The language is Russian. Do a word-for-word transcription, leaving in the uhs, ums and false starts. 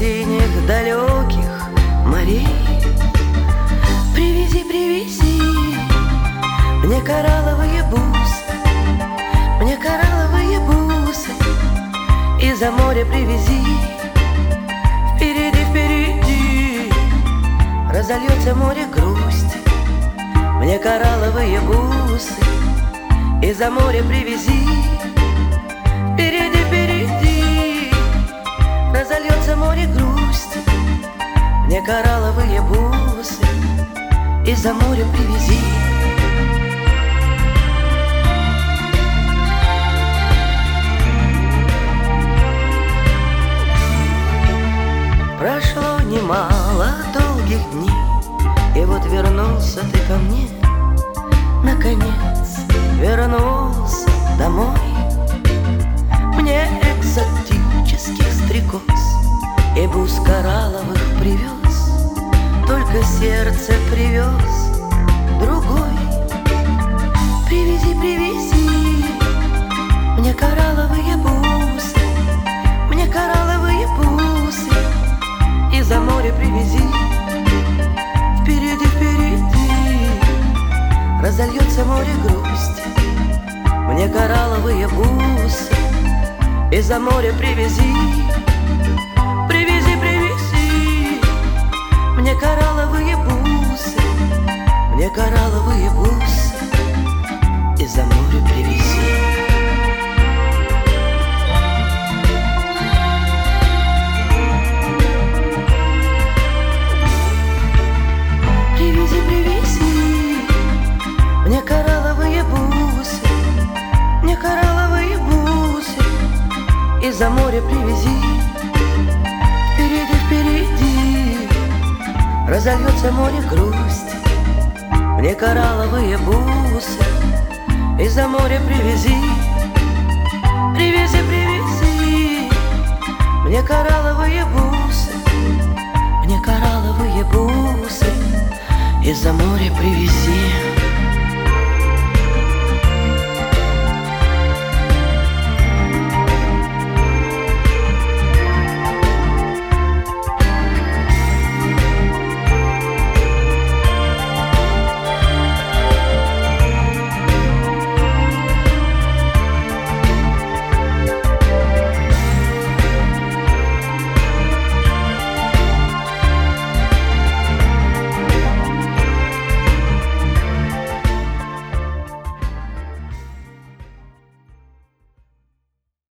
синих далеких морей. Привези, привези мне коралловые бусы, мне коралловые бусы, из-за моря привези. Впереди, впереди разольется море грусти, мне коралловые бусы, из-за моря привези. Впереди, впереди разольется море грусти, мне коралловые бусы, из-за моря привези. Прошло немало долгих дней, и вот вернулся ты ко мне. Наконец вернулся домой. Мне экзотических стрекоз и бус коралловых привез, только сердце привез другой. Привези, привези мне коралловые бусы, мне коралловые бусы, из-за моря привези. Впереди, впереди разольется море грусти, мне коралловые бусы, из-за моря привези. Привези, привези мне коралловые бусы, мне коралловые бусы, из-за моря привези. Привези, привези мне коралловые бусы, мне коралловые бусы, из-за моря привези. Впереди, впереди разольется море грусти, мне коралловые бусы, из-за моря привези. Привези, привези мне коралловые бусы, мне коралловые бусы, из-за моря привези.